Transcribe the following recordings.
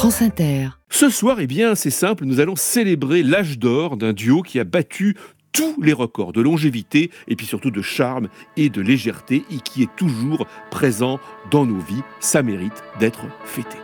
France Inter. Ce soir, c'est simple, nous allons célébrer l'âge d'or d'un duo qui a battu tous les records de longévité et puis surtout de charme et de légèreté et qui est toujours présent dans nos vies. Ça mérite d'être fêté.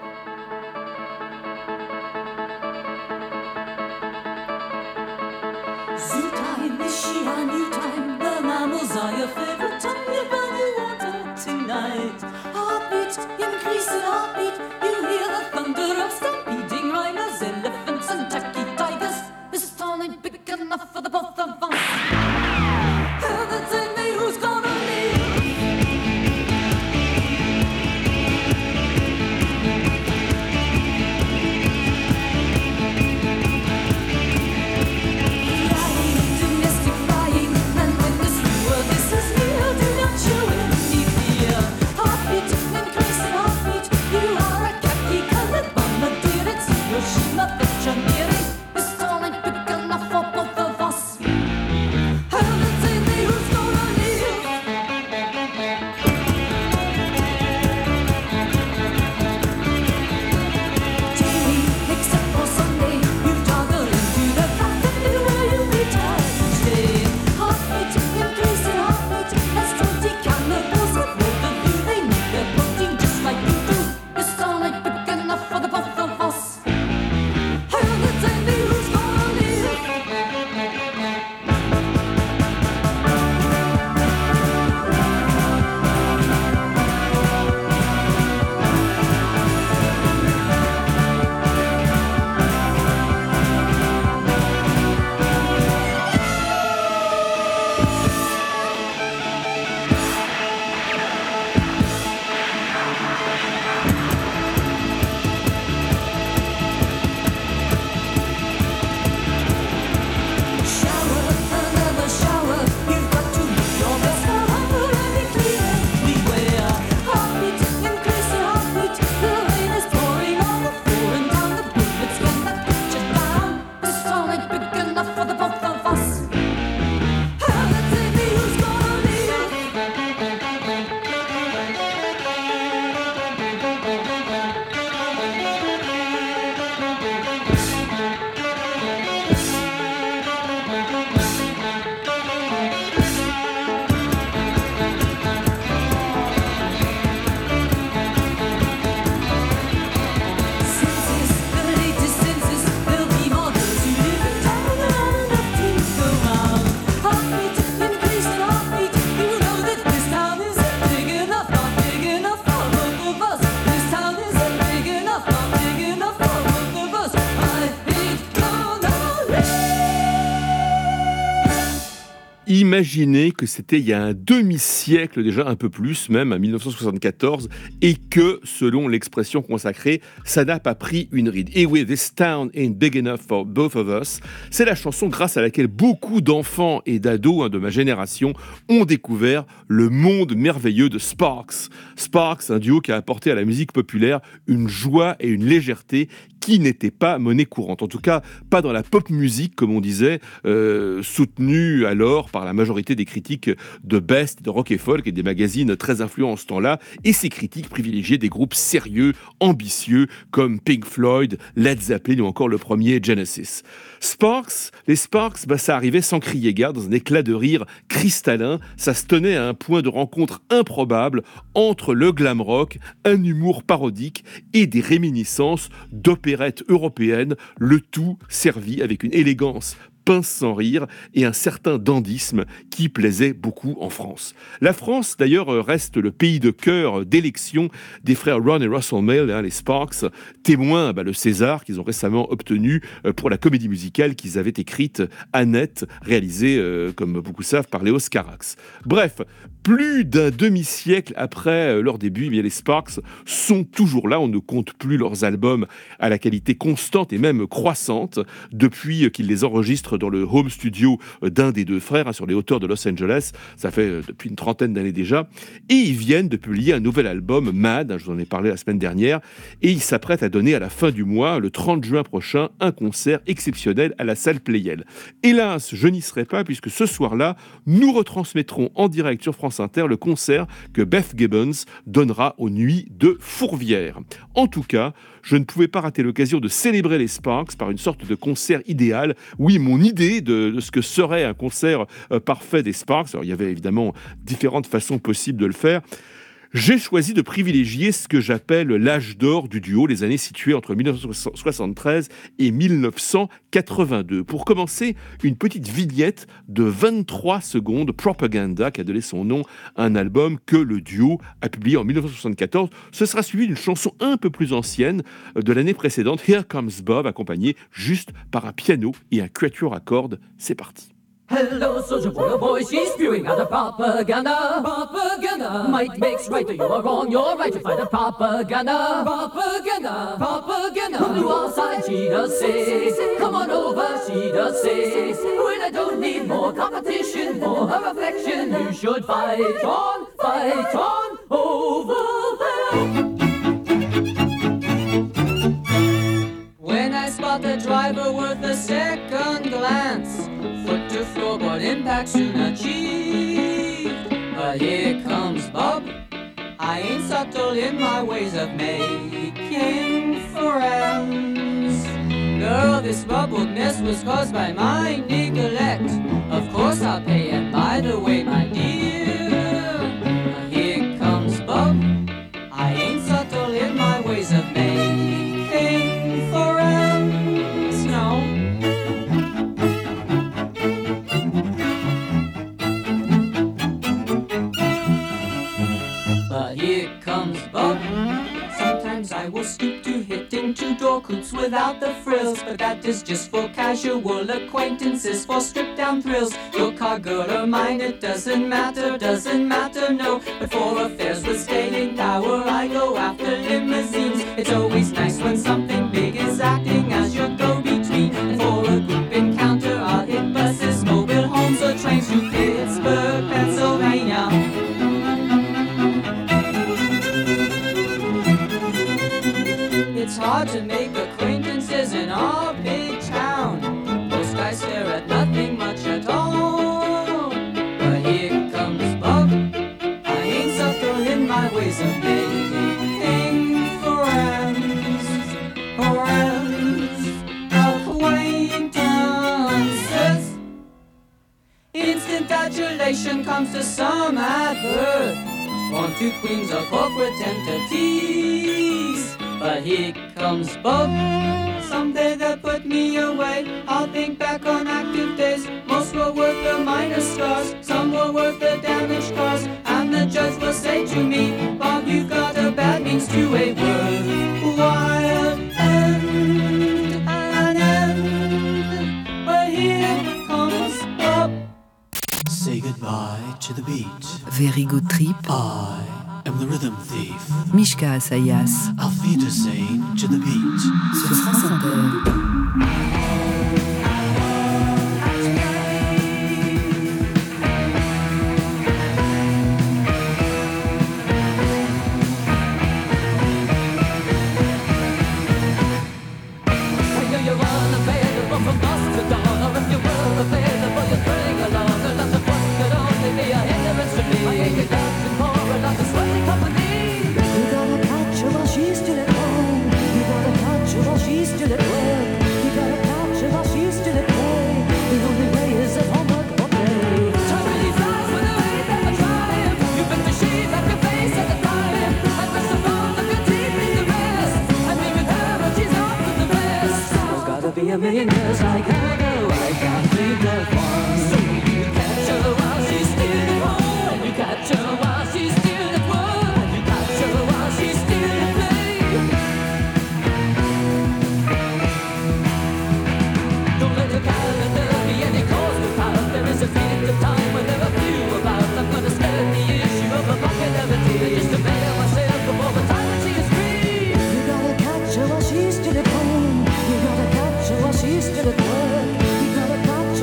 Imaginez que c'était il y a un demi-siècle déjà, un peu plus même, en 1974, et que, selon l'expression consacrée, ça n'a pas pris une ride. Et oui, This Town Ain't Big Enough for Both of Us, c'est la chanson grâce à laquelle beaucoup d'enfants et d'ados de ma génération ont découvert le monde merveilleux de Sparks. Sparks, un duo qui a apporté à la musique populaire une joie et une légèreté qui n'était pas monnaie courante. En tout cas, pas dans la pop music, comme on disait, soutenue alors par la majorité des critiques de Best, de Rock et Folk et des magazines très influents en ce temps-là. Et ces critiques privilégiaient des groupes sérieux, ambitieux, comme Pink Floyd, Led Zeppelin ou encore le premier Genesis. Les Sparks, ça arrivait sans crier gare, dans un éclat de rire cristallin. Ça se tenait à un point de rencontre improbable entre le glam rock, un humour parodique et des réminiscences d'opérettes européennes, le tout servi avec une élégance pince sans rire et un certain dandysme qui plaisait beaucoup en France. La France, d'ailleurs, reste le pays de cœur d'élection des frères Ron et Russell Mael, les Sparks, témoins le César qu'ils ont récemment obtenu pour la comédie musicale qu'ils avaient écrite, Annette, réalisée, comme beaucoup savent, par Léos Carax. Bref, plus d'un demi-siècle après leur début, les Sparks sont toujours là. On ne compte plus leurs albums à la qualité constante et même croissante depuis qu'ils les enregistrent dans le home studio d'un des deux frères, sur les hauteurs de Los Angeles. Ça fait depuis une trentaine d'années déjà. Et ils viennent de publier un nouvel album, Mad, je vous en ai parlé la semaine dernière, et ils s'apprêtent à donner à la fin du mois, le 30 juin prochain, un concert exceptionnel à la salle Playel. Hélas, je n'y serai pas, puisque ce soir-là, nous retransmettrons en direct sur France Inter le concert que Beth Gibbons donnera aux Nuits de Fourvière. En tout cas, je ne pouvais pas rater l'occasion de célébrer les Sparks par une sorte de concert idéal. Oui, mon idée de ce que serait un concert parfait des Sparks, alors il y avait évidemment différentes façons possibles de le faire. J'ai choisi de privilégier ce que j'appelle l'âge d'or du duo, les années situées entre 1973 et 1982. Pour commencer, une petite vignette de 23 secondes, Propaganda, qui a donné son nom à un album que le duo a publié en 1974. Ce sera suivi d'une chanson un peu plus ancienne de l'année précédente, Here Comes Bob, accompagnée juste par un piano et un quatuor à cordes. C'est parti. Hello, soldier boy, oh boy, she's spewing out the propaganda. Propaganda. Might makes right, you are wrong, you're right, you fight the propaganda. Propaganda. Propaganda. On the wall side, she does say, come on over, she does say, when I don't need more competition, for her affection, you should fight on over there. When I spot the driver worth a second glance, foot to floorboard impact soon achieved. But here comes Bob, I ain't subtle in my ways of making friends. Girl, this rubbledness was caused by my neglect. Of course I'll pay, and by the way, my dear, here comes Bob, I ain't subtle in my ways of making friends, no. But here comes Bob. Sometimes I will stoop to hitting two door coops without the frills, but that is just for casual acquaintances, for stripped down thrills. Your car girl or mine, it doesn't matter, no. But for affairs with staying power, I go after limousines. It's always nice when something big is acting as your go-between. And for a group encounter, I'll hit buses, mobile homes, or trains to Pittsburgh, Pennsylvania. It's hard to make acquaintances in our big town. Most guys stare at nothing much at all. But here comes Bob, I ain't subtle in my ways of making friends. Acquaintances. Instant adulation comes to some at birth. 1, 2 queens are corporate entities. But here comes Bob, someday they'll put me away. I'll think back on active days. Most were worth the minor scars, some were worth the damaged cars. And the judge will say to me, Bob, you've got a bad means to a worthwhile end. But here comes Bob. Say goodbye to the beat. Very good trip. I am the rhythm thief. Mishka Asayas. Auf Wiedersehen to the beat. Sur France Inter. Be a million years like I go, I can't think of one. So you catch her while she's still at home. You catch her while she's still at work. You catch her while she's still at play. Don't let the calendar be any cause to pout. There is a bit of time when there are few about. I'm gonna start the issue of a bucket of a tea, just to bear myself before the time when she is free. You gotta catch her while she's still at home. You gotta catch her while she's still at work. You gotta catch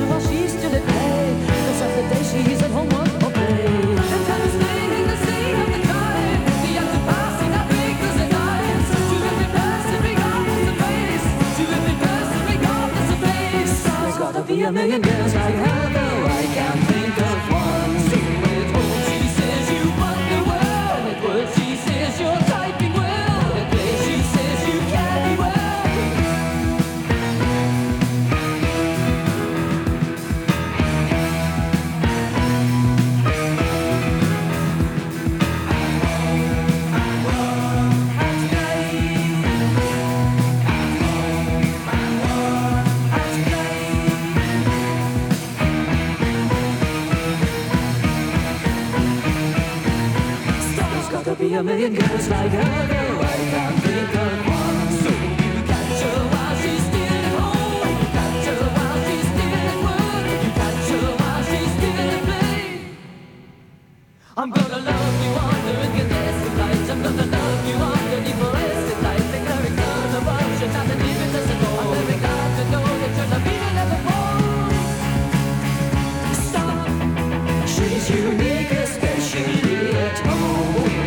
be a million girls like her, though I can't think of one. So with words she says you wonder well, with words she says you're typing well, with play she says you carry well. Be a million girls like her, though I can't think of one. So you catch her while she's still at home, you catch her while she's still at work, you catch her while she's still at play. I'm gonna love you under incandescent lights, I'm gonna love you underneath fluorescent lights. The clerics learn a bunch of time and even does it all. I'm very glad to know that you're the beat never falls. Stop, she's unique, especially at home.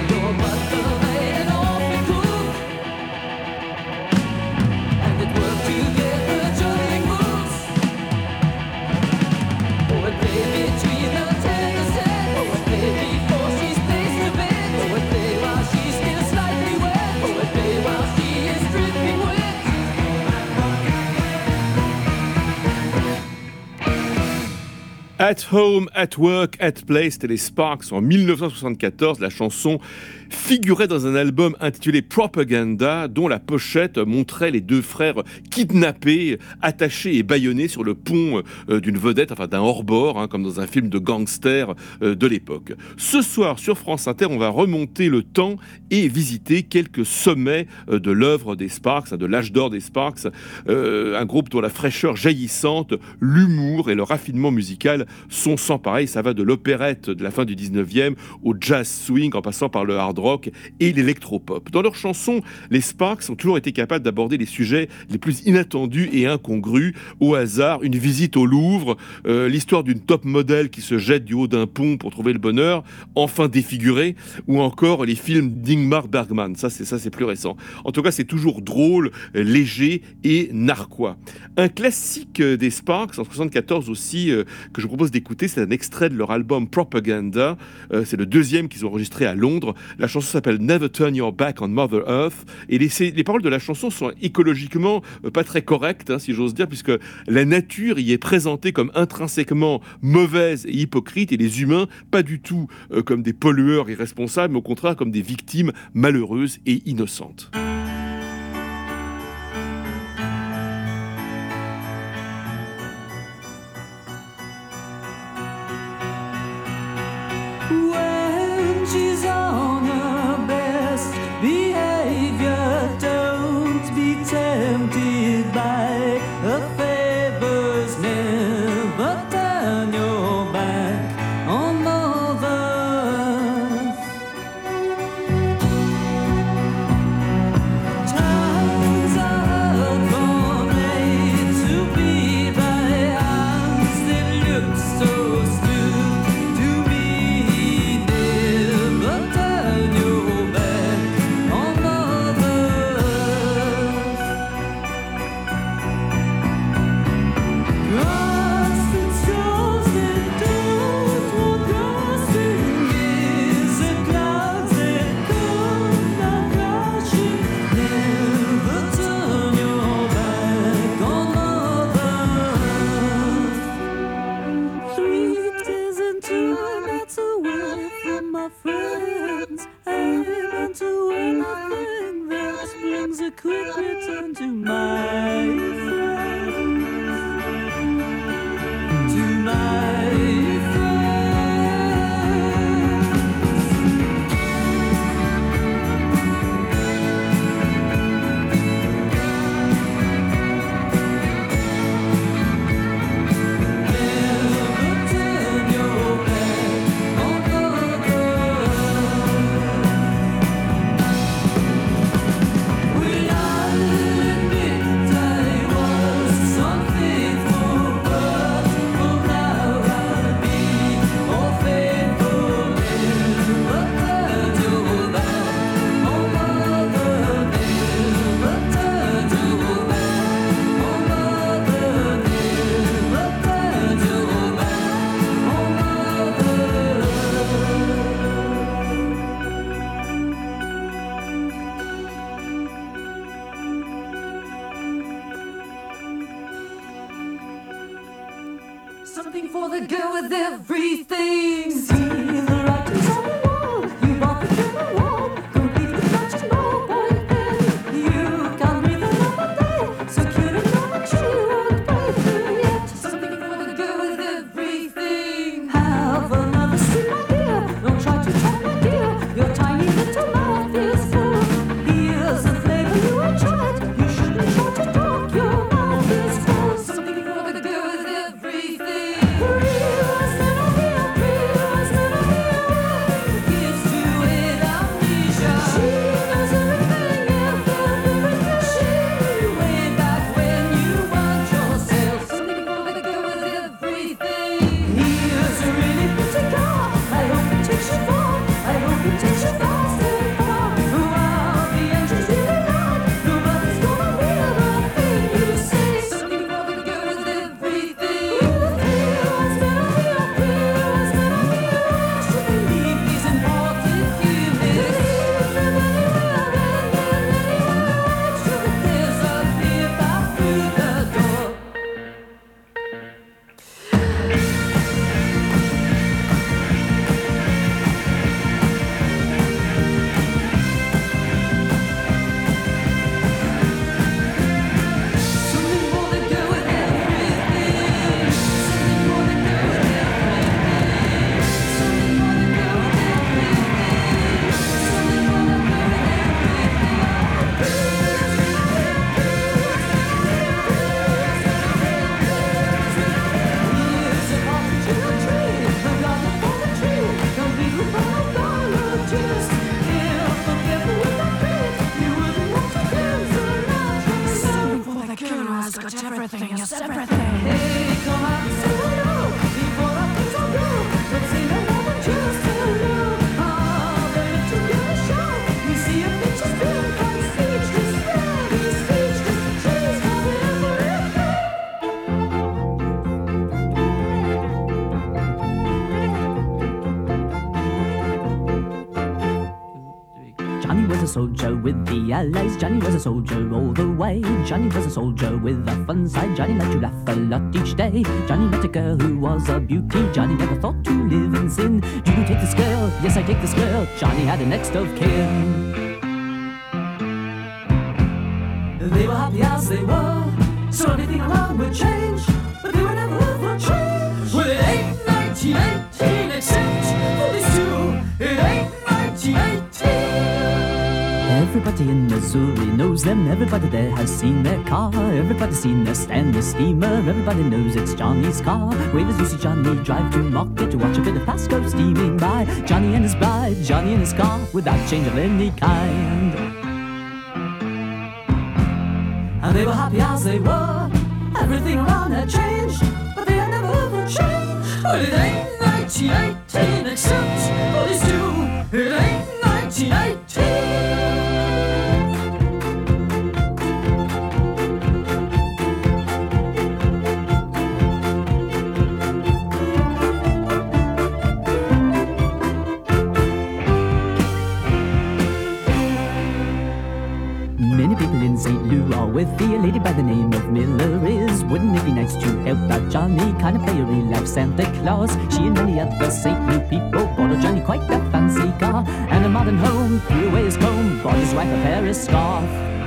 At Home, At Work, At Play, c'était les Sparks en 1974. La chanson figurait dans un album intitulé Propaganda, dont la pochette montrait les deux frères kidnappés, attachés et bâillonnés sur le pont d'une vedette, enfin d'un hors-bord, comme dans un film de gangster de l'époque. Ce soir, sur France Inter, on va remonter le temps et visiter quelques sommets de l'œuvre des Sparks, de l'âge d'or des Sparks, un groupe dont la fraîcheur jaillissante, l'humour et le raffinement musical sont sans pareil. Ça va de l'opérette de la fin du 19e au jazz swing en passant par le hard rock et l'électropop. Dans leurs chansons, les Sparks ont toujours été capables d'aborder les sujets les plus inattendus et incongrus. Au hasard, une visite au Louvre, l'histoire d'une top modèle qui se jette du haut d'un pont pour trouver le bonheur, enfin défiguré, ou encore les films d'Ingmar Bergman. Ça c'est plus récent. En tout cas, c'est toujours drôle, léger et narquois. Un classique des Sparks, en 1974 aussi, que je vous propose d'écouter, c'est un extrait de leur album Propaganda. C'est le deuxième qu'ils ont enregistré à Londres. La chanson s'appelle Never Turn Your Back on Mother Earth. Et les paroles de la chanson sont écologiquement pas très correctes, si j'ose dire, puisque la nature y est présentée comme intrinsèquement mauvaise et hypocrite, et les humains pas du tout comme des pollueurs irresponsables, mais au contraire comme des victimes malheureuses et innocentes. When she's on her best behavior, don't be tempted by her favors. Never turn your back on Mother Earth. Times are hard made to be by hands that look so stupid to me. Never turn your back on Mother Earth. Something for the girl with everything. See the writings on the wall. You walk through the wall. Complete with touches, no boyfriend. You can't breathe another day. So cute and no much you won't break through yet. Something for the girl with everything. Have another sip, my dear. Don't try to talk, my dear. Your tiny little mouth is full. Here's a flavor you ain't tried. You shouldn't try to talk. Your mouth is full. Something for the girl with everything. Everything, yes, everything. Hey, come out and say hello. Before I put on go, don't say no more than just hello. Ah, the little girl is shy. We see a picture still, but he's speechless. He's speechless. She's got Johnny was a soldier with the Allies. Johnny was a soldier all the way. Johnny was a soldier with a fun side. Johnny liked to laugh a lot each day. Johnny met a girl who was a beauty. Johnny never thought to live in sin. Do you take this girl? Yes, I take this girl. Johnny had a next of kin. They were happy as they were, so anything around would change. But they were never for change. Well, it ain't 1918 except for these two. It ain't 1918. Everybody in Missouri knows them. Everybody there has seen their car. Everybody's seen their Stanley steamer. Everybody knows it's Johnny's car. Wavers you see Johnny drive to market to watch a bit of Pasco steaming by. Johnny and his bride, Johnny in his car, without change of any kind. And they were happy as they were. Everything around had changed, but they had never ever changed. Well, it ain't 1918 except for these two. It ain't 1918. Many people in St. Louis are with the lady by the name of Miller is. Wouldn't it be nice to help out Johnny? Kind of play a real life Santa Claus. She and many other St. Louis people bought a Johnny quite a fancy car and a modern home. Threw away his comb, bought his wife a Paris scarf.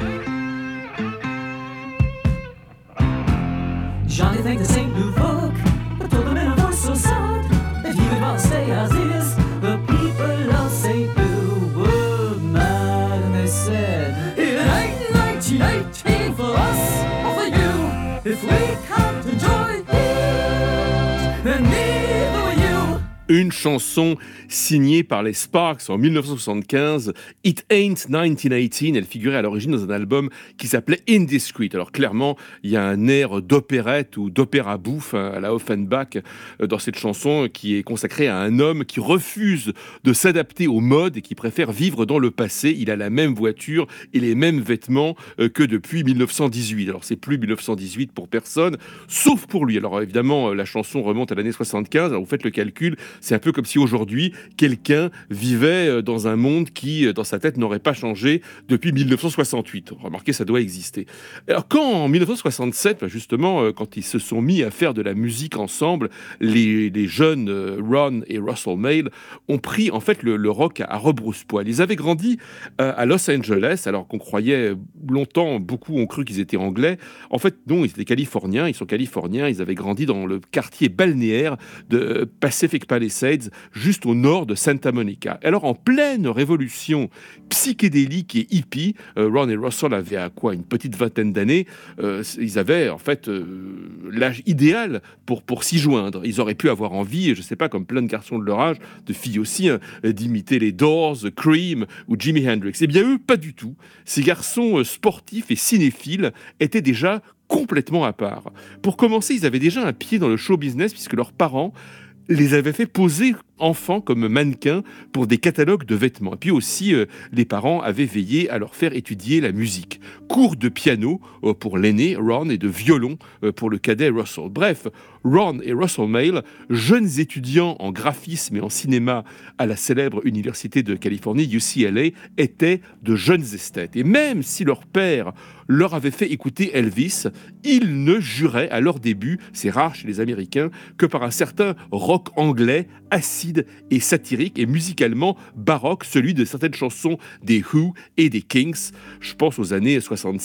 Johnny thanked the St. Louis folk, but told them in a voice so sad that he would rather stay as is. The people of St. Louis were mad and they said, it ain't 1918 for us or for you. If we can't enjoy it, then neither will you. Une chanson signée par les Sparks en 1975, It Ain't 1918. Elle figurait à l'origine dans un album qui s'appelait Indiscreet. Alors clairement, il y a un air d'opérette ou d'opéra bouffe à la Offenbach dans cette chanson qui est consacrée à un homme qui refuse de s'adapter aux modes et qui préfère vivre dans le passé. Il a la même voiture et les mêmes vêtements que depuis 1918. Alors c'est plus 1918 pour personne, sauf pour lui. Alors évidemment, la chanson remonte à l'année 75. Alors vous faites le calcul, C'est un peu comme si aujourd'hui, quelqu'un vivait dans un monde qui, dans sa tête, n'aurait pas changé depuis 1968. Remarquez, ça doit exister. Alors quand, en 1967, justement, quand ils se sont mis à faire de la musique ensemble, les jeunes Ron et Russell Mael ont pris en fait le rock à rebrousse-poil. Ils avaient grandi à Los Angeles, alors qu'on croyait longtemps, beaucoup ont cru qu'ils étaient anglais. En fait, non, ils étaient californiens, ils sont californiens, ils avaient grandi dans le quartier balnéaire de Pacific Palisades, juste au nord de Santa Monica. Alors, en pleine révolution psychédélique et hippie, Ron et Russell avaient une petite vingtaine d'années, ils avaient en fait l'âge idéal pour s'y joindre. Ils auraient pu avoir envie, je ne sais pas, comme plein de garçons de leur âge, de filles aussi, d'imiter les Doors, Cream ou Jimi Hendrix. Eh bien, eux, pas du tout. Ces garçons sportifs et cinéphiles étaient déjà complètement à part. Pour commencer, ils avaient déjà un pied dans le show business puisque leurs parents les avaient fait poser enfants comme mannequins pour des catalogues de vêtements. Et puis aussi, les parents avaient veillé à leur faire étudier la musique. Cours de piano pour l'aîné, Ron, et de violon pour le cadet Russell. Bref, Ron et Russell Mael, jeunes étudiants en graphisme et en cinéma à la célèbre université de Californie, UCLA, étaient de jeunes esthètes. Et même si leur père leur avait fait écouter Elvis, ils ne juraient à leur début, c'est rare chez les Américains, que par un certain rock anglais acide et satirique et musicalement baroque, celui de certaines chansons des Who et des Kings, je pense aux années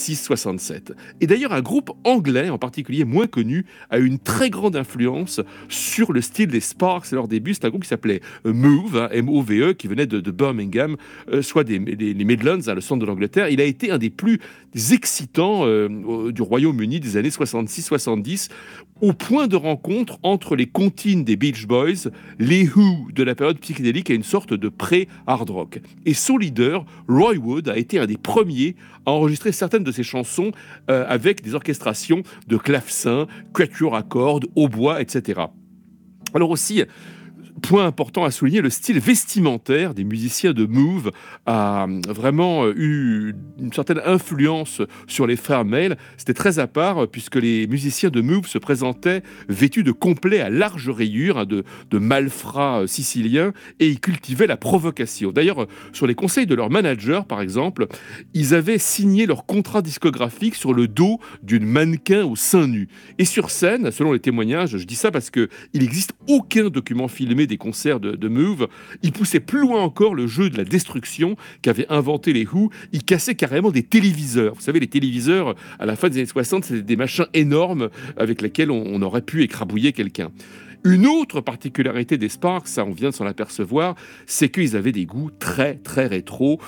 66-67. Et d'ailleurs, un groupe anglais, en particulier moins connu, a eu une très grande influence sur le style des Sparks à leur début. C'est un groupe qui s'appelait Move, M-O-V-E, qui venait de Birmingham, soit les Midlands, le centre de l'Angleterre. Il a été un des plus excitants du Royaume-Uni des années 66-70, au point de rencontre entre les comptines des Beach Boys, les Who de la période psychédélique et une sorte de pré-hard rock. Et son leader, Roy Wood, a été un des premiers à enregistrer certaines de ses chansons avec des orchestrations de clavecin, quatuor à cordes, hautbois, etc. Alors aussi, point important à souligner, le style vestimentaire des musiciens de Move a vraiment eu une certaine influence sur les frères Mael. C'était très à part puisque les musiciens de Move se présentaient vêtus de complets à large rayure, de malfrats siciliens, et ils cultivaient la provocation. D'ailleurs, sur les conseils de leur manager, par exemple, ils avaient signé leur contrat discographique sur le dos d'une mannequin au sein nu. Et sur scène, selon les témoignages, je dis ça parce qu'il n'existe aucun document filmé des concerts de Move, ils poussaient plus loin encore le jeu de la destruction qu'avaient inventé les Who. Ils cassaient carrément des téléviseurs. Vous savez, les téléviseurs, à la fin des années 60, c'était des machins énormes avec lesquels on aurait pu écrabouiller quelqu'un. Une autre particularité des Sparks, ça on vient de s'en apercevoir, c'est qu'ils avaient des goûts très très rétro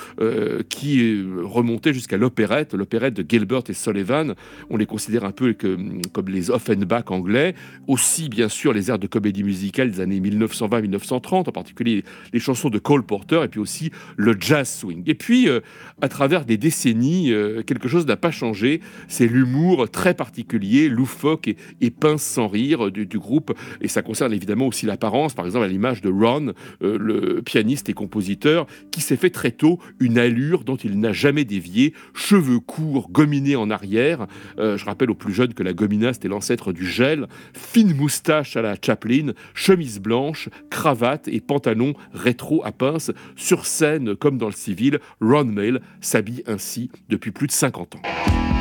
qui remontaient jusqu'à l'opérette de Gilbert et Sullivan. On les considère un peu comme les Offenbach anglais. Aussi bien sûr les airs de comédie musicale des années 1920-1930, en particulier les chansons de Cole Porter, et puis aussi le jazz swing. Et puis à travers des décennies, quelque chose n'a pas changé, c'est l'humour très particulier, loufoque et pince sans rire du groupe, et ça concerne évidemment aussi l'apparence, par exemple à l'image de Ron, le pianiste et compositeur, qui s'est fait très tôt une allure dont il n'a jamais dévié, cheveux courts, gominés en arrière. Je rappelle aux plus jeunes que la gomina, c'était l'ancêtre du gel, fine moustache à la Chaplin, chemise blanche, cravate et pantalon rétro à pince. Sur scène, comme dans le civil, Ron Mael s'habille ainsi depuis plus de 50 ans.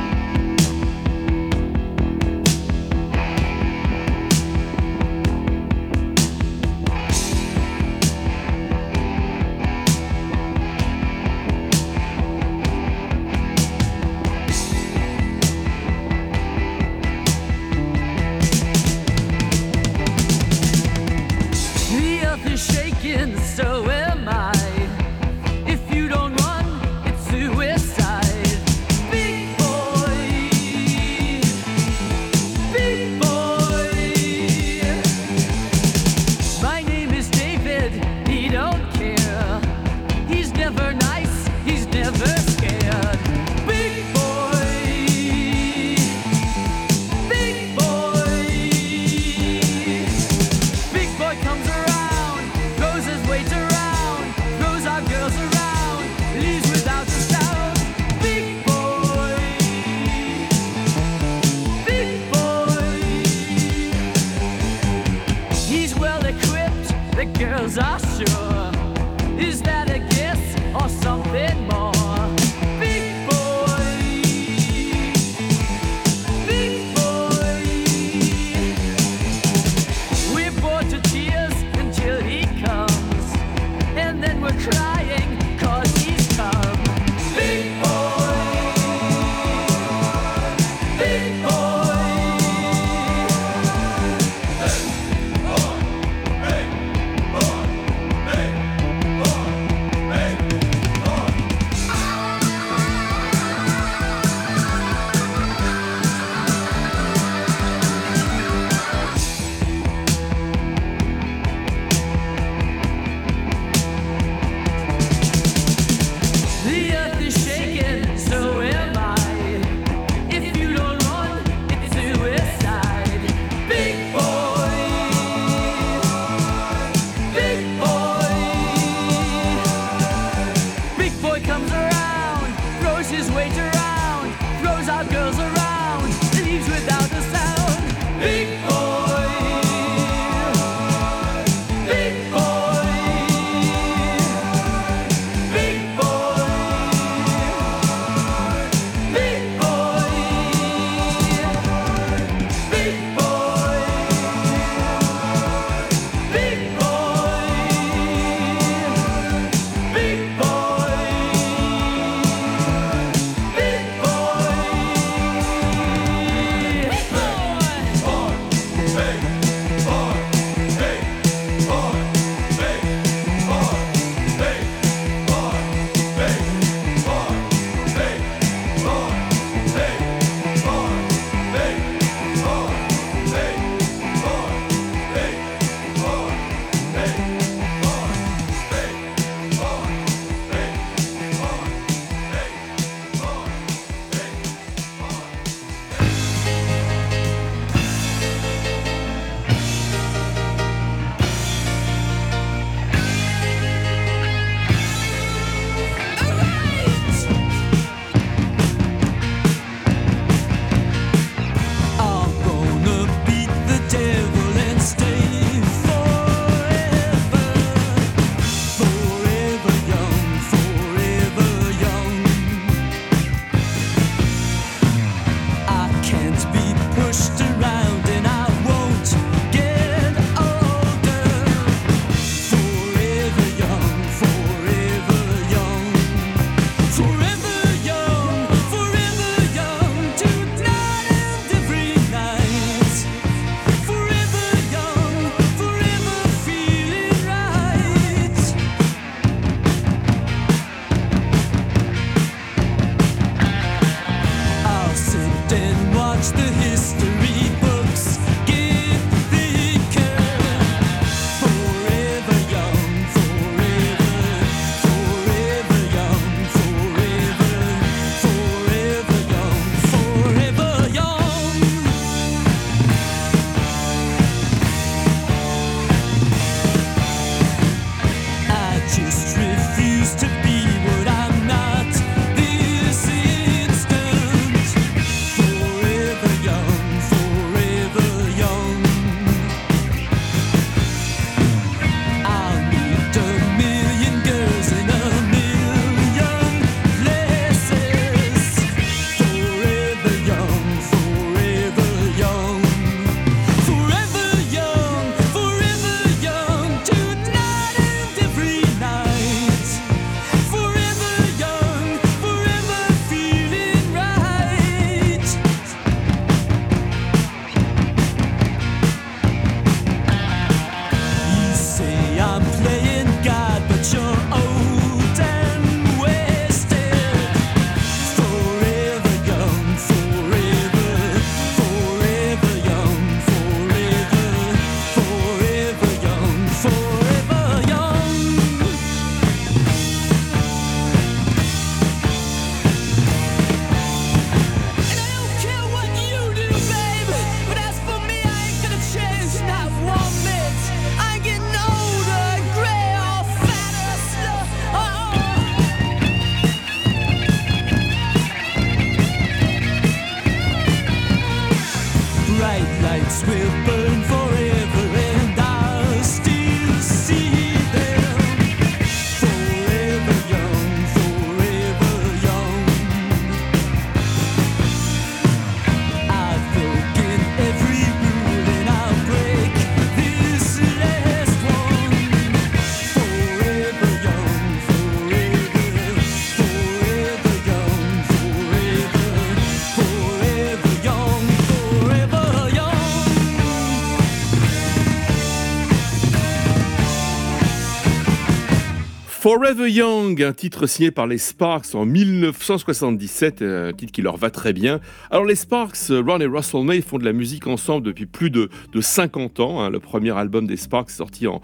So am I. If you don't run, it's suicide. Big boy. girls are sure. Is that a guess or something more? Big boy, big boy. We're bored to tears until he comes, and then we're crying 'cause he's come. Big boy, big boy. The earth is shaking, so am I. If you don't run, it's suicide. Big boy, big boy. Big boy comes around, throws his weight around, throws our girls around, leaves without a sound. Big boy, big boy, big boy. Big boy, big boy, big boy, big boy, big I'm gonna beat the devil and stay forever, forever young, forever young. I can't be pushed around and I won't get older. Forever young, forever young, forever young, forever young, tonight and every night. Forever young, forever feeling right. I'll sit and watch the history books get thicker. Forever young, forever, forever young, forever, forever young, forever young. I just refuse to be what I'm not this instant. Forever young, forever young. I'll meet a million girls in a million places. Forever young, forever young, forever young, forever young, tonight and every night. Forever young, forever feeling right. You say I'm playing God, but you're old and wasted. Forever young, forever, forever young, forever, forever young, forever young. And I don't care what you do, babe, but as for me, I ain't gonna change not one bit. I ain't getting older, gray or fat or slow. Bright lights will burn forever, and I'll still see Forever Young, un titre signé par les Sparks en 1977, un titre qui leur va très bien. Alors les Sparks, Ron et Russell May font de la musique ensemble depuis plus de 50 ans. Le premier album des Sparks est sorti en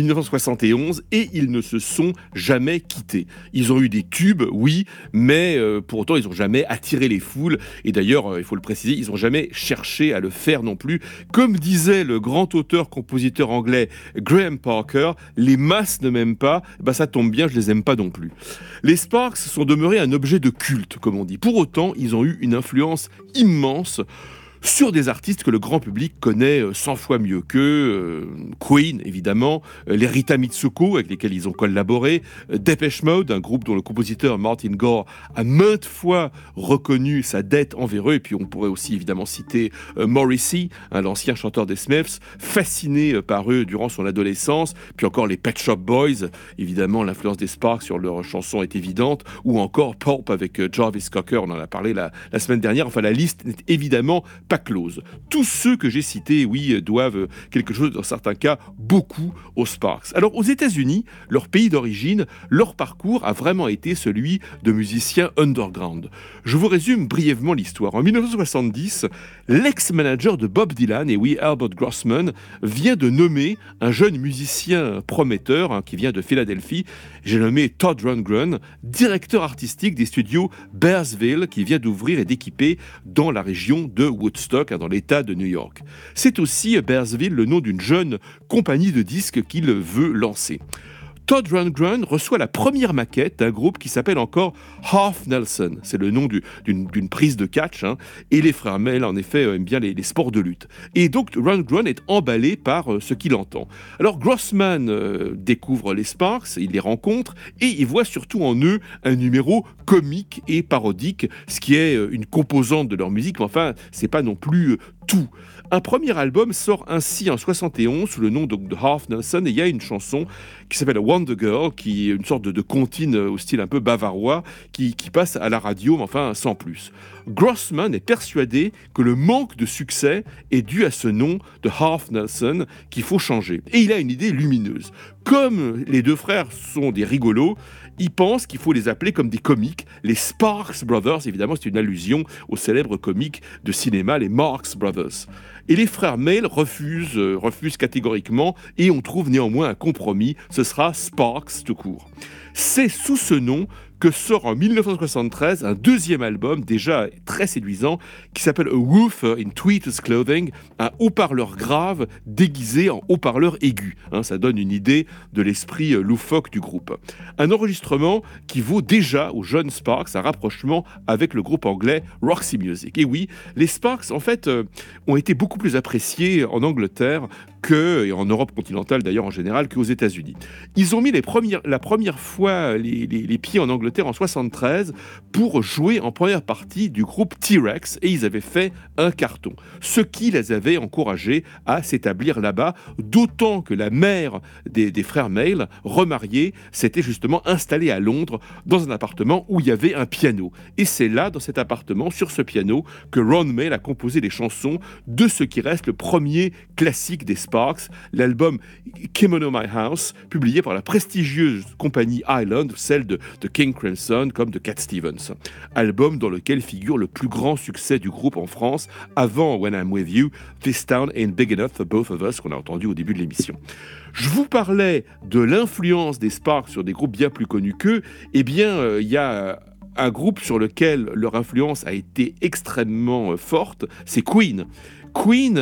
1971 et ils ne se sont jamais quittés. Ils ont eu des tubes, oui, mais pour autant ils n'ont jamais attiré les foules. Et d'ailleurs, il faut le préciser, ils n'ont jamais cherché à le faire non plus. Comme disait le grand auteur-compositeur anglais Graham Parker, les masses ne m'aiment pas, ça tombe bien, je les aime pas non plus. Les Sparks sont demeurés un objet de culte, comme on dit. Pour autant, ils ont eu une influence immense sur des artistes que le grand public connaît 100 fois mieux qu'eux. Queen, évidemment, les Rita Mitsuko, avec lesquels ils ont collaboré, Depeche Mode, un groupe dont le compositeur Martin Gore a maintes fois reconnu sa dette envers eux, et puis on pourrait aussi évidemment citer Morrissey, l'ancien chanteur des Smiths, fasciné par eux durant son adolescence, puis encore les Pet Shop Boys, évidemment l'influence des Sparks sur leurs chansons est évidente, ou encore Pulp avec Jarvis Cocker, on en a parlé la semaine dernière, enfin la liste n'est évidemment pas close. Tous ceux que j'ai cités, oui, doivent quelque chose, dans certains cas, beaucoup aux Sparks. Alors, aux États-Unis, leur pays d'origine, leur parcours a vraiment été celui de musiciens underground. Je vous résume brièvement l'histoire. En 1970, l'ex-manager de Bob Dylan, et oui, Albert Grossman, vient de nommer un jeune musicien prometteur qui vient de Philadelphie, j'ai nommé Todd Rundgren, directeur artistique des studios Bearsville, qui vient d'ouvrir et d'équiper dans la région de Woodstock, dans l'État de New York. C'est aussi Bearsville le nom d'une jeune compagnie de disques qu'il veut lancer. Todd Rundgren reçoit la première maquette d'un groupe qui s'appelle encore Half Nelson. C'est le nom d'une prise de catch. Et les frères Mel, en effet, aiment bien les sports de lutte. Et donc, Rundgren est emballé par ce qu'il entend. Alors, Grossman découvre les Sparks, il les rencontre, et il voit surtout en eux un numéro comique et parodique, ce qui est une composante de leur musique, mais enfin, c'est pas non plus tout. Un premier album sort ainsi en 71 sous le nom de Half Nelson, et il y a une chanson qui s'appelle Wonder Girl, qui est une sorte de comptine au style un peu bavarois, qui passe à la radio, mais enfin sans plus. Grossman est persuadé que le manque de succès est dû à ce nom de Half Nelson qu'il faut changer. Et il a une idée lumineuse. Comme les deux frères sont des rigolos, il pense qu'il faut les appeler comme des comiques, les Sparks Brothers. Évidemment, c'est une allusion aux célèbres comiques de cinéma, les Marx Brothers. Et les frères Mel refusent catégoriquement, et on trouve néanmoins un compromis, ce sera Sparks tout court. C'est sous ce nom que sort en 1973 un deuxième album déjà très séduisant qui s'appelle A Woofer in Tweeter's Clothing, un haut-parleur grave déguisé en haut-parleur aigu. Ça donne une idée de l'esprit loufoque du groupe. Un enregistrement qui vaut déjà aux jeunes Sparks un rapprochement avec le groupe anglais Roxy Music. Et oui, les Sparks en fait ont été beaucoup plus appréciés en Angleterre et en Europe continentale d'ailleurs en général, qu'aux États-Unis. Ils ont mis la première fois les pieds en Angleterre en 73 pour jouer en première partie du groupe T-Rex, et ils avaient fait un carton, ce qui les avait encouragés à s'établir là-bas, d'autant que la mère des frères Mel, remariée, s'était justement installée à Londres dans un appartement où il y avait un piano. Et c'est là, dans cet appartement, sur ce piano, que Ron Mel a composé les chansons de ce qui reste le premier classique des Sparks, l'album Kimono My House, publié par la prestigieuse compagnie Island, celle de King Crimson comme de Cat Stevens. Album dans lequel figure le plus grand succès du groupe en France, avant When I'm With You, This Town Ain't Big Enough for Both of Us, qu'on a entendu au début de l'émission. Je vous parlais de l'influence des Sparks sur des groupes bien plus connus qu'eux. Eh bien, il y a un groupe sur lequel leur influence a été extrêmement forte, c'est Queen. Queen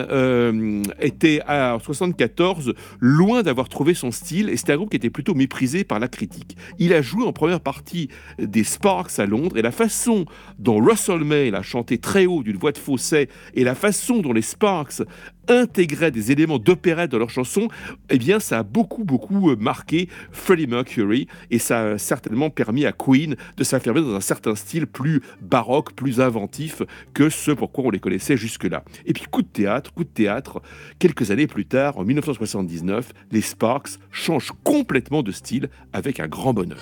était en 1974 loin d'avoir trouvé son style, et c'était un groupe qui était plutôt méprisé par la critique. Il a joué en première partie des Sparks à Londres, et la façon dont Russell May a chanté très haut d'une voix de fausset, et la façon dont les Sparks intégraient des éléments d'opérette dans leurs chansons, eh bien ça a beaucoup marqué Freddie Mercury, et ça a certainement permis à Queen de s'affirmer dans un certain style plus baroque, plus inventif que ce pourquoi on les connaissait jusque-là. Et puis coup de théâtre, quelques années plus tard, en 1979, les Sparks changent complètement de style avec un grand bonheur.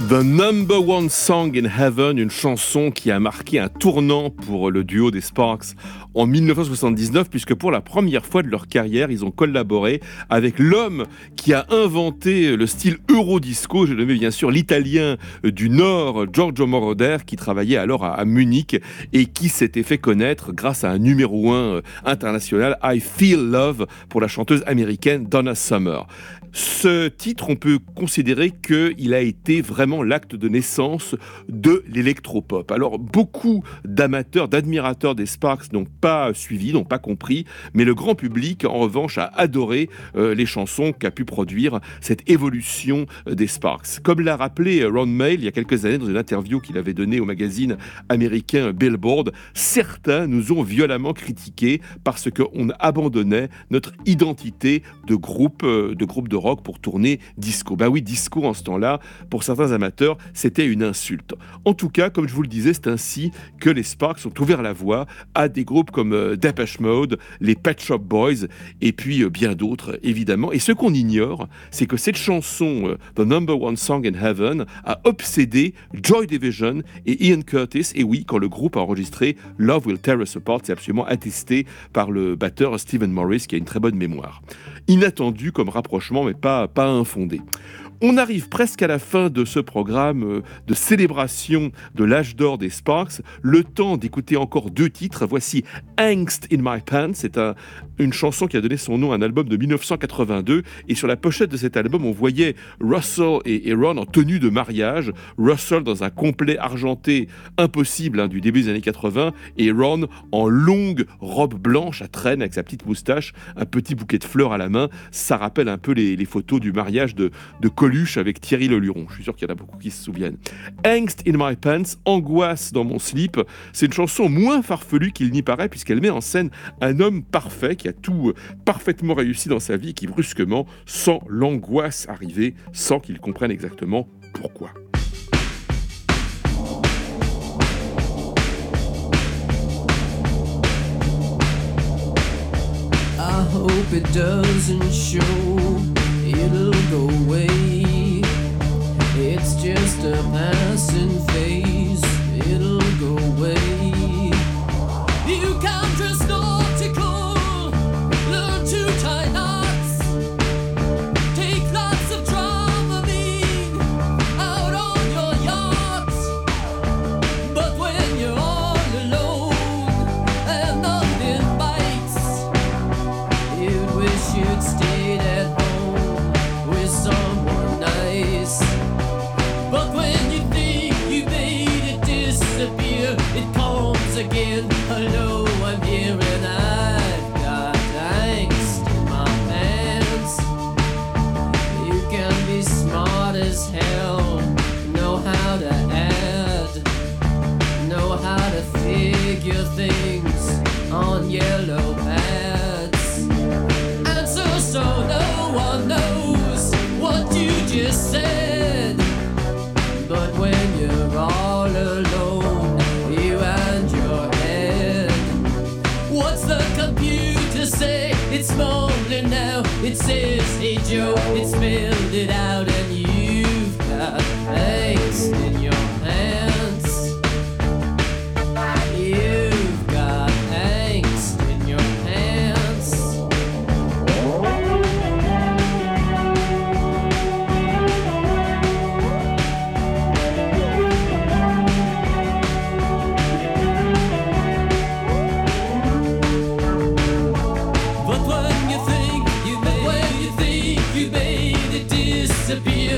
The Number One Song in Heaven, une chanson qui a marqué un tournant pour le duo des Sparks en 1979, puisque pour la première fois de leur carrière, ils ont collaboré avec l'homme qui a inventé le style Eurodisco. J'ai nommé bien sûr l'Italien du Nord, Giorgio Moroder, qui travaillait alors à Munich et qui s'était fait connaître grâce à un numéro 1 international, I Feel Love, pour la chanteuse américaine Donna Summer. Ce titre, on peut considérer qu'il a été vraiment l'acte de naissance de l'électropop. Alors, beaucoup d'amateurs, d'admirateurs des Sparks n'ont pas suivi, n'ont pas compris, mais le grand public, en revanche, a adoré les chansons qu'a pu produire cette évolution des Sparks. Comme l'a rappelé Ron Mail il y a quelques années dans une interview qu'il avait donnée au magazine américain Billboard, certains nous ont violemment critiqués parce qu'on abandonnait notre identité de groupe de rock pour tourner disco. Bah oui, disco en ce temps-là, pour certains amateurs, c'était une insulte. En tout cas, comme je vous le disais, c'est ainsi que les Sparks ont ouvert la voie à des groupes comme Depeche Mode, les Pet Shop Boys, et puis bien d'autres, évidemment. Et ce qu'on ignore, c'est que cette chanson, The Number One Song in Heaven, a obsédé Joy Division et Ian Curtis. Et oui, quand le groupe a enregistré Love Will Tear Us Apart, c'est absolument attesté par le batteur Stephen Morris, qui a une très bonne mémoire. Inattendu comme rapprochement, mais pas infondé. On arrive presque à la fin de ce programme de célébration de l'âge d'or des Sparks. Le temps d'écouter encore 2 titres. Voici Angst in My Pants. C'est une chanson qui a donné son nom à un album de 1982. Et sur la pochette de cet album, on voyait Russell et Ron en tenue de mariage. Russell dans un complet argenté impossible du début des années 80. Et Ron en longue robe blanche à traîne avec sa petite moustache, un petit bouquet de fleurs à la main. Ça rappelle un peu les photos du mariage de Coluche avec Thierry Leluron. Je suis sûr qu'il y en a beaucoup qui se souviennent. Angst in My Pants, angoisse dans mon slip. C'est une chanson moins farfelue qu'il n'y paraît puisqu'elle met en scène un homme parfait qui a tout parfaitement réussi dans sa vie et qui brusquement sent l'angoisse arriver sans qu'il comprenne exactement pourquoi. I hope it doesn't show, it'll go away. It's just a passing phase, it'll go away. You can't trust nautical, learn to tie knots, take lots of Dramamine out on your yacht. But when you're all alone and nothing bites, you'd wish you'd stayed at home with someone nice. But when you think you made it disappear, it comes again. Hello, I'm here and I've got angst in my pants. You can be smart as hell, know how to add, know how to figure things on yellow pads. Answer so no one knows what you just said. But when you're all alone, you and your head, what's the computer say? It's mumbling now, it says, hey Joe, it spelled it out and you've got angst in your pants. You've got angst in your pants. But when you think you made it disappear,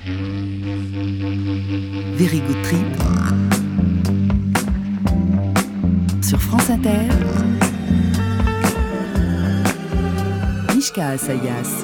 Very Good Trip sur France Inter. Mishka Asayas.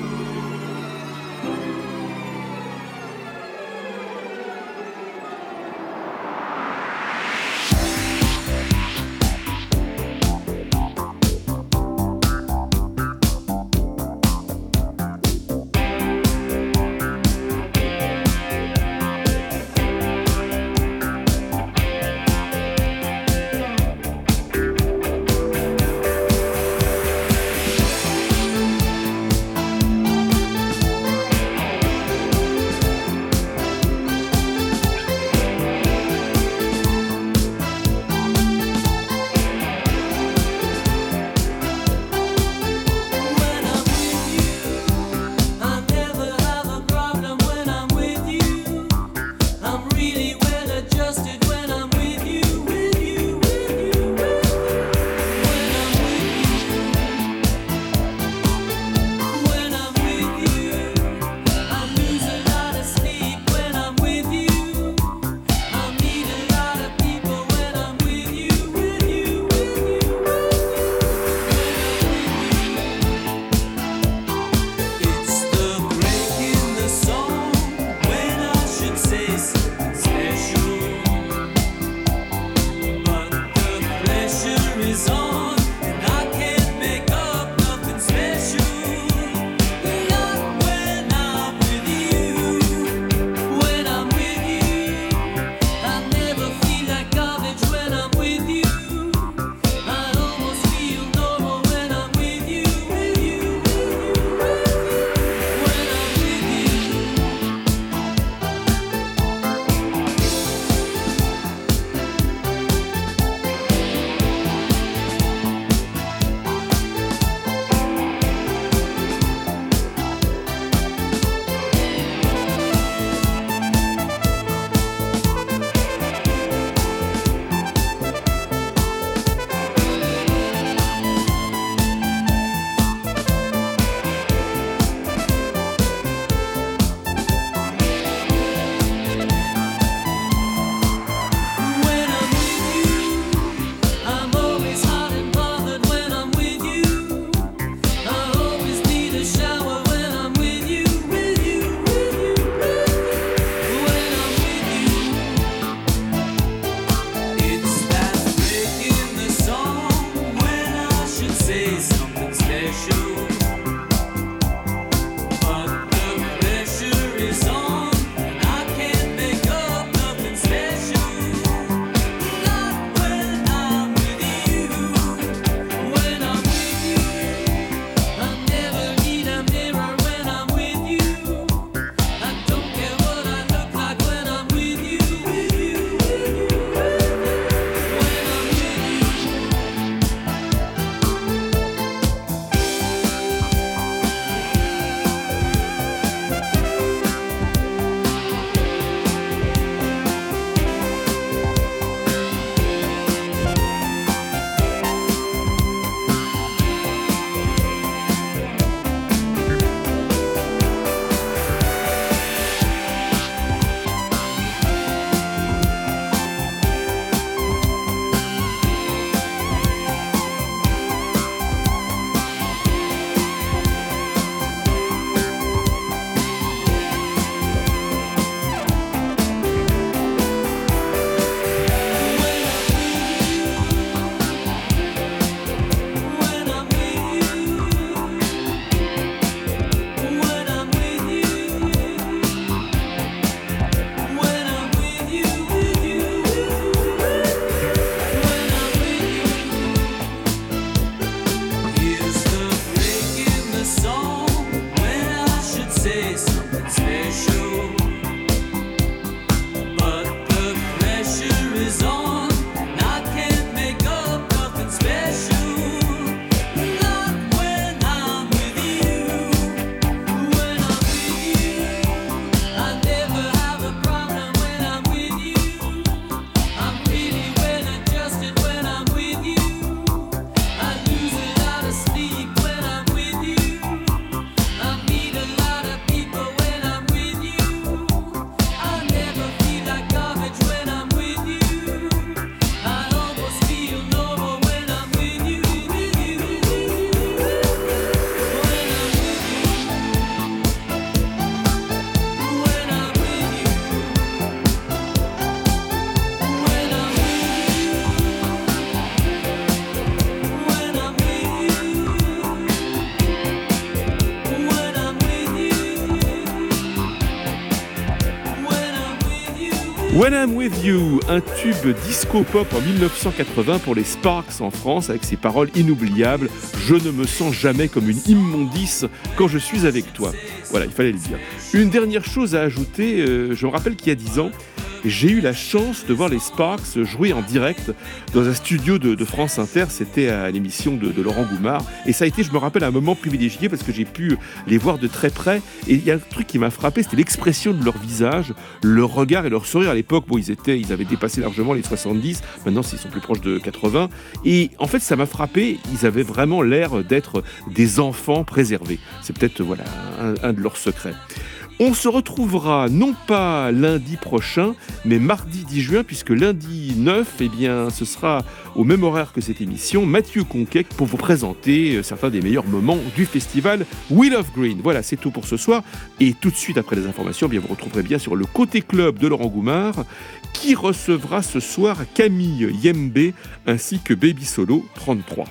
When I'm With You, un tube disco-pop en 1980 pour les Sparks en France, avec ses paroles inoubliables « Je ne me sens jamais comme une immondice quand je suis avec toi ». Voilà, il fallait le dire. Une dernière chose à ajouter, je me rappelle qu'il y a 10 ans, j'ai eu la chance de voir les Sparks jouer en direct dans un studio de France Inter. C'était à l'émission de Laurent Goumard. Et ça a été, je me rappelle, un moment privilégié parce que j'ai pu les voir de très près. Et il y a un truc qui m'a frappé, c'était l'expression de leur visage, leur regard et leur sourire. À l'époque, bon, ils avaient dépassé largement les 70. Maintenant, ils sont plus proches de 80. Et en fait, ça m'a frappé. Ils avaient vraiment l'air d'être des enfants préservés. C'est peut-être, voilà, un de leurs secrets. On se retrouvera non pas lundi prochain, mais mardi 10 juin, puisque lundi 9, eh bien, ce sera au même horaire que cette émission, Mathieu Conquet pour vous présenter certains des meilleurs moments du festival Wheel of Green. Voilà, c'est tout pour ce soir. Et tout de suite après les informations, eh bien, vous retrouverez bien sûr le Côté Club de Laurent Goumard, qui recevra ce soir Camille Yembe ainsi que Baby Solo 33.